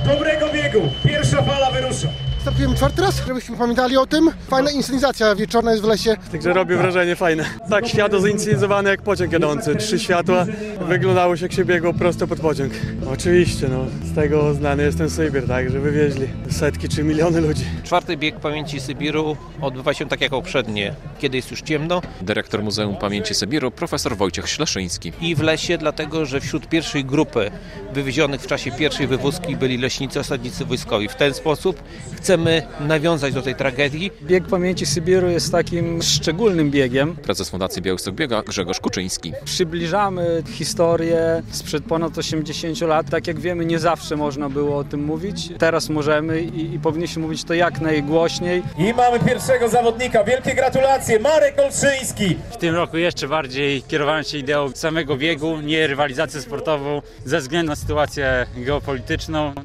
dobrego biegu. Pierwsza fala wyrusza. Startujemy 4. raz, żebyśmy pamiętali o tym. Fajna inscenizacja wieczorna jest w lesie. Także robi wrażenie fajne. Tak, światło zinscenizowane jak pociąg jadący. 3 światła, wyglądało się jak się biegło prosto pod pociąg. Oczywiście, z tego znany jest ten Sybir, tak, że wywieźli setki czy miliony ludzi. 4. bieg pamięci Sybiru odbywa się tak jak poprzednie, kiedy jest już ciemno. Dyrektor Muzeum Pamięci Sybiru, profesor Wojciech Śleszyński. I w lesie, dlatego że wśród pierwszej grupy wywiezionych w czasie pierwszej wywózki byli leśnicy, osadnicy wojskowi. W ten sposób chcemy nawiązać do tej tragedii. Bieg Pamięci Sybiru jest takim szczególnym biegiem. Prezes Fundacji Białystok Biega Grzegorz Kuczyński. Przybliżamy historię sprzed ponad 80 lat. Tak jak wiemy, nie zawsze można było o tym mówić. Teraz możemy i powinniśmy mówić to jak najgłośniej. I mamy pierwszego zawodnika. Wielkie gratulacje, Marek Olszyński. W tym roku jeszcze bardziej kierowałem się ideą samego biegu, nie rywalizację sportową ze względu na sytuację geopolityczną.